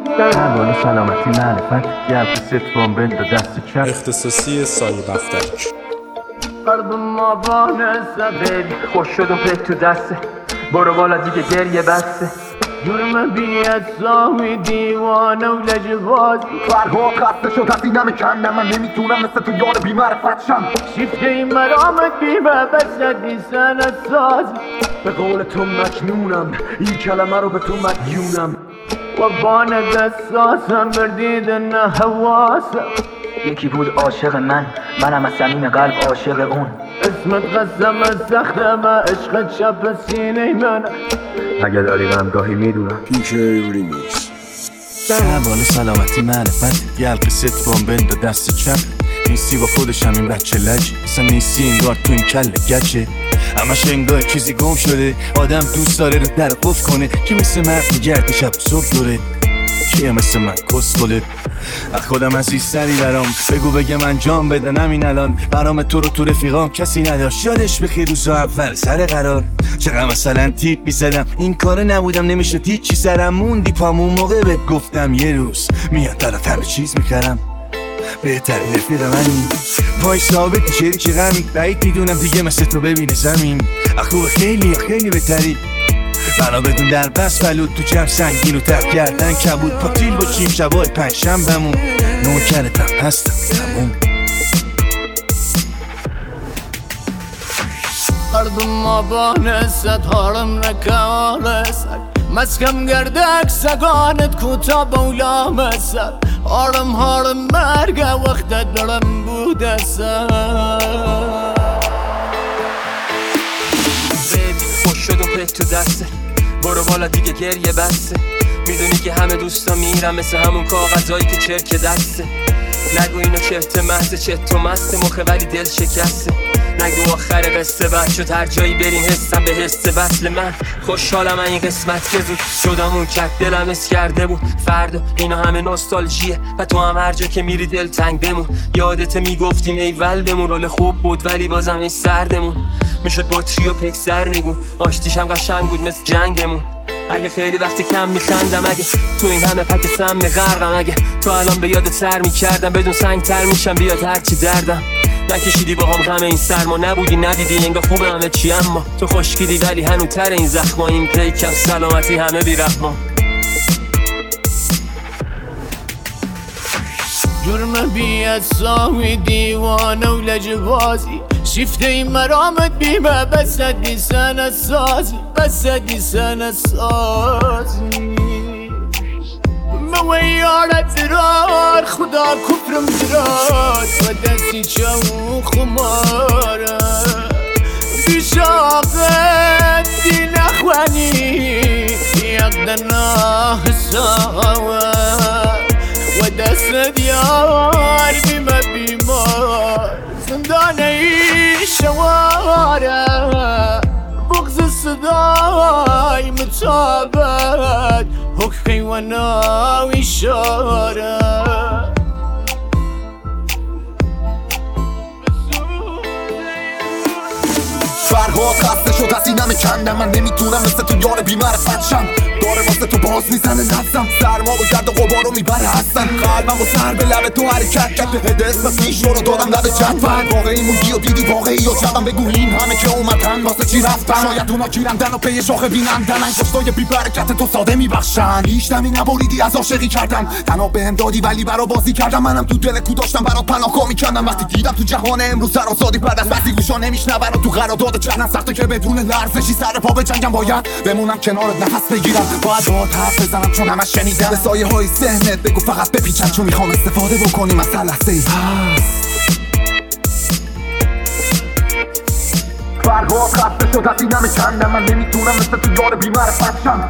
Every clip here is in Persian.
احوال سلامتی معرفت گلق ستوان بند و دست چپ اختصاصی سایه بختک قلب ما بانه زبیل خوش شد و پک تو دسته برو بالا دیگه گریه بسته جرم بیت سامی دیوانه و لجباز فرها خسته شد از اینم کندم من نمیتونم مثل تو یار بیمعرفت شم شیفته این مرامت بیمه بسدی سنت ساز به قول تو مجنونم این کلمه رو به تو مدیونم و بانه دستاسم بردید نه حواسم یکی بود عاشق منم از صمیم قلب عاشق اون اسمت قسم از سختم عشق چپ سینه من اگه داری غمگاهی میدونم پیک ریمیکس احوال سلامتی معرفت گلق ستوان بند و دست چپ نیستی با خودشم این بچه لج اصلا نیستی انگار تو این کل گچه همش انگار چیزی گم شده آدم دوست داره رو در قفل کنه که مثل مرد میگرد شب صبح دوره کیه مثل من کسخله از خودم عزیزتری برام بگو بگم انجام بدنم این الان برام تو رو تو رفیقام کسی نداشت یادش بخیر روزا اول سر قرار چقدر مثلا تیپ میزدم این کاره نبودم نمیشد هیچی سرم موندی پامون موقع بهت گفتم یه روز میاد طرف همه چیز میکردم بهترین رفیق منی پای ثابت شریک غمی بعید میدونم دیگه مثل تو ببینه زمین اخوه خیلی خیلی بهتری بنا بدون در بس بلود تو جمع سنگین و تف کردن کبود پاتیل باشیم شبای پنجشنبه‌مون نوکرتم هستم تموم قلبم بانه ست هارم نکارسد مسکم گردک سگانت کوتا بولا مسد هارم مرگ وقتت دارم بوده سد خوش شد و پک تو دسته برو بالا دیگه گریه بسته میدونی که همه دوستا میرم مثل همون کاغذایی که چرک دسته نگو اینو چرت محض چت تو مسته مخه ولی دل شکسته نگو آخر قصه بد شد هر جایی بریم حسم به حس وصل من خوشحالم این قسمت که زود شدم اون کت دلم اس کرده بود فردا اینا همه نوستالژیه و تو هم هر جا که میری دل تنگ بمون یادت میگفتیم ایول بمون رول خوب بود ولی بازم این سردمون میشد بطری و پکسر نگون آشتیشم قشنگ بود مثل جنگمون اگه خیلی وقتی کم میخندم اگه تو این همه پک سم غرقم اگه تو الان به یاد سر میکردم بدون سنگ تر میشم بیاد هرچی دردم نکشیدی با هم غم این سرما نبودی ندیدی انگار خوبه همه چی اما تو خشکیدی ولی هنوتر این زخما این پیکم سلامتی همه بیرحما جرم بیت سامی دیوانه و لجبازی شیفته این مرامت بیمه بسدی سنت سازی موی یارت زرار خدا کفرم زرار و دستی چون خماره بیشاقت دی نخوانی یقدنا حساوه و دست دیار بیمه بیمار زندانه ای شواره بغض صدای متابت حقی و ناو اشاره فرها خسته شد از اینم کندم من نمیتونم مثل تو یار بیمعرفت شم داره واسه تو باز میزنه نفسم سرما و گرد و غبار رو میبره هستن قلبم و سر به لب تو حرکت کرد به هده اسم پیش رو دادم لب جدول واقعی موندی و دیدی واقعی و جبم بگو این همه که اومدن واسه چی رفتن شاید اونا گیرندن و پی شاخه بینندن این کشتای بی برکت تو ساده میبخشن هیچ نمی نبریدی از عاشقی کردن تنها بهم دادی ولی برا بازی کردم منم تو دل کو داشتم برات پناهگاه میکردم وقتی دیدم تو جهان امروز سر آزادی بعد از وقتی گوشا نمیشنون و تو قرارداد چندن سخته که بدون لرزشی سر پا به جنگم باید بمونم کنارت نفس بگیرم باید باهات حرف بزنم چون همش شنیدم به سایه های ذهنت بگو فقط بپیچن چون میخوام استفاده بکنیم از هر لحظه ای فرها خسته شد از اینم کندم من نمیتونم مثل تو یار بیمعرفت شم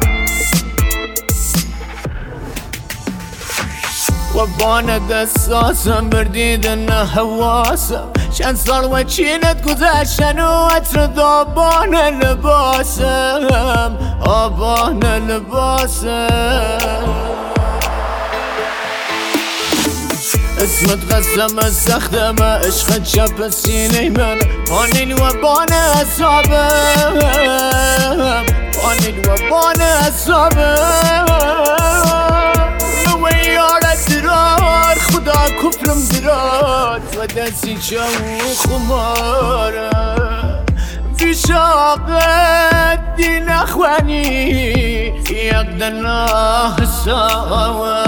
و بانه دستاسم بردید نه حواسم چند سال و چینت گذشتن و عطر دابان لباسم آبان لباسم اسمت قسم سختم عشق چپ سینه من پانیل و بان اصابم پانیل و بان اصابم و دستی چو خماره في شاقت دي نخواني يقدرنا سوا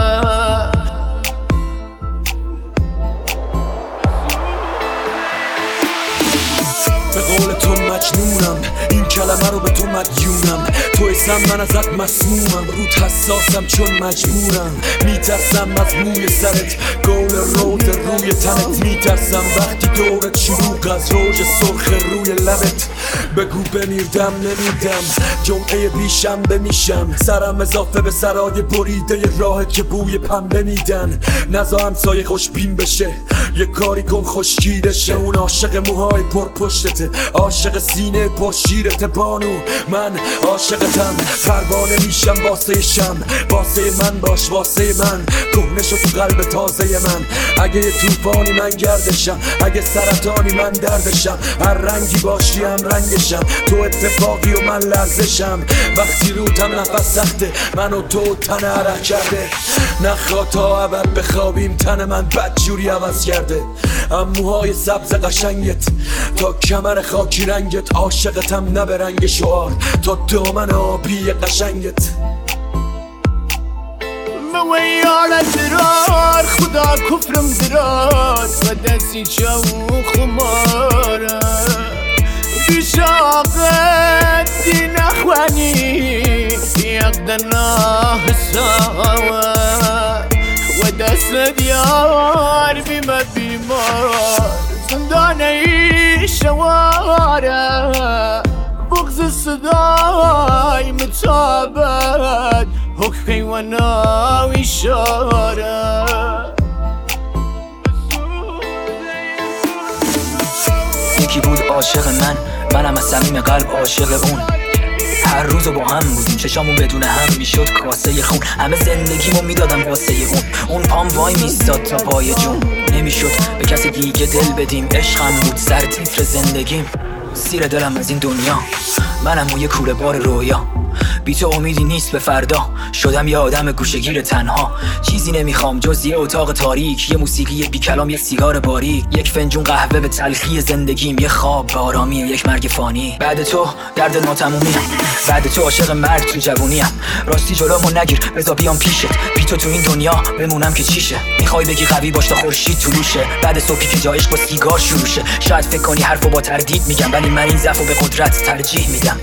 به قول تو مجنونم، این کلمه رو به تو مدیونم. تو اسم من ازت مسمومم، روت حساسم چون مجبورم. میترسم از موی سرت، گول روز روی تنت. میترسم وقتی دورت شروع از روج سرخ روی لبت. بگو بمیردم نمیردم، جمعه بیشم بمیشم. سرم اضافه به سرای بریده راهت که بوی پنبه میدن. نزا همسایه خوشبین بشه، یه کاری کن خوشگیرشه. اون عاشق موهای پر پشتته، عاشق سینه پر شیرته بانو. من عاشقتم، پروانه میشم واسه شم. واسه من باش واسه من، کهنه شو تو قلب تازه من. اگه یه طوفانی من گردشم، اگه سرطانی من دردشم. هر رنگی باشی هم رنگشم، تو اتفاقی و من لرزشم. وقتی روتم نفس سخته، من و تو تن عرق کرده. نخوا تا ابد بخوابیم، تن من بدجوری عوض کرده. موهای سبز قشنگت تا کمر خاکی رنگت. عاشقتم نه به رنگ شعار، تا دامن آبی قشنگت. مویارت درار خدا کفرم درار و دستی چو خماره بیشاقت دی نخوانی یقدرنا سوا و دست دیار بیمه بیمار زندانه شواره بغز صدای متابت حکمی و ناوی شاره یکی بود عاشق منم از صمیم قلب عاشق اون. هر روز با هم بودیم، چشامون بدون هم میشد کاسه خون. همه زندگیمو میدادم واسه اون پام وای میستاد تا پای جون. نمیشد به کسی دیگه دل بدیم، عشقم بود سر تیتر زندگیم. سیر دلم از این دنیا، منم و یه کوره بار رویا. بی تو امیدی نیست به فردا، شدم یه آدم گوشه‌گیر تنها. چیزی نمیخوام جز یه اتاق تاریک، یه موسیقی بی کلام، یه سیگار باریک، یک فنجون قهوه به تلخی زندگیم، یه خواب به آرامی یک مرگ فانی. بعد تو درد ناتمومیم، بعد تو عاشق مرگ تو جوونیم. راستی جلومو نگیر بذار بیام پیشت، بی تو این دنیا بمونم که چیشه. میخوای بگی قوی باش تا خورشید طلوعشه، بعد صبحی که جا عشق با سیگار شروع شه. شاید فکر کنی حرفو با تردید میگم، ولی من این ضعفو به قدرت ترجیح میدم.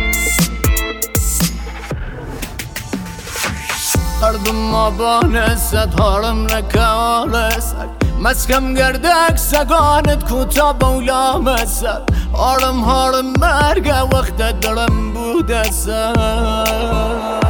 قردم بانست هارم نکارست مسکم گردک سگانت کوتا بولا مسد. هارم مرگ وقت درم بوده سد.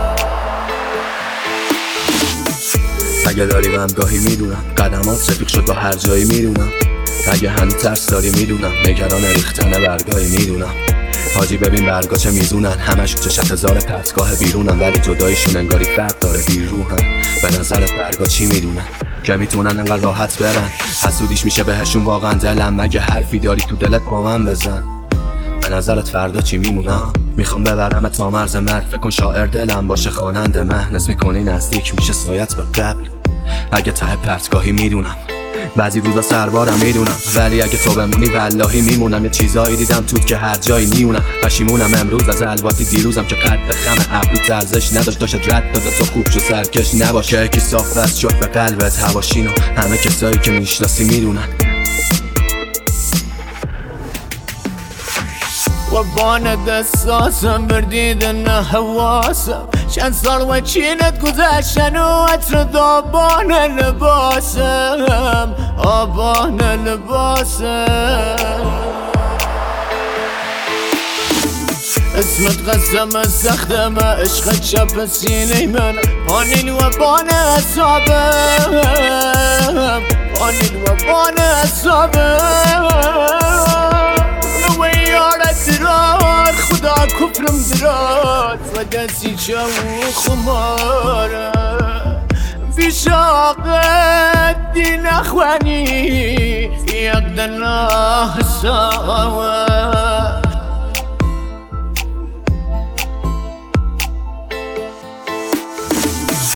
اگه داری غمگاهی میدونم، قدمات رفیق شد با هر جایی میدونم. اگه هنوز ترس داری میدونم، نگران ریختن برگاهی میدونم. حاجی ببین برگا چه میزونن، همش چشت هزار پرتگاه بیرونن، ولی جدایشون انگاری فرق داره بیروحن. به نظرت برگا چی میدونن که میتونن انقدر راحت برن؟ حسودیش میشه بهشون واقعا دلم. مگه حرفی داری تو دلت با من بزن. به نظرت فردا چی میمونم؟ میخوام ببرم تا مرز مرگ. فکر کن شاعر دلم باشه خواننده مهن. اسم میکنی نزدیک میشه سایت به قبل. اگه ته پرتگاهی میدونم، بعضی روزا سربارم میدونم، ولی اگه تو بمونی والله میمونم. یه چیزایی دیدم توت که هر جایی نیونم. پشیمونم امروز از الواتی دیروزم که قد خم ابرو ارزش نداشت. داشت رد داده تو خوب شو سرکش نباش. که یکی صاف بس شد به قلبت هواشینو، همه کسایی که میشناسی میدونن. و بان دستاسم بردیدن حواسم. چند سال و چینت گذشتن و عطر دابان لباسم. آبان لباسم اسمت قسم سختم، عشق چپ سینه من. پانیل و بان اصابم، پانیل و بان اصابم. مویارت درار خدا کفرم درار و دستی چو خماره بیشاقت دی نخوانی یقدرنا سوا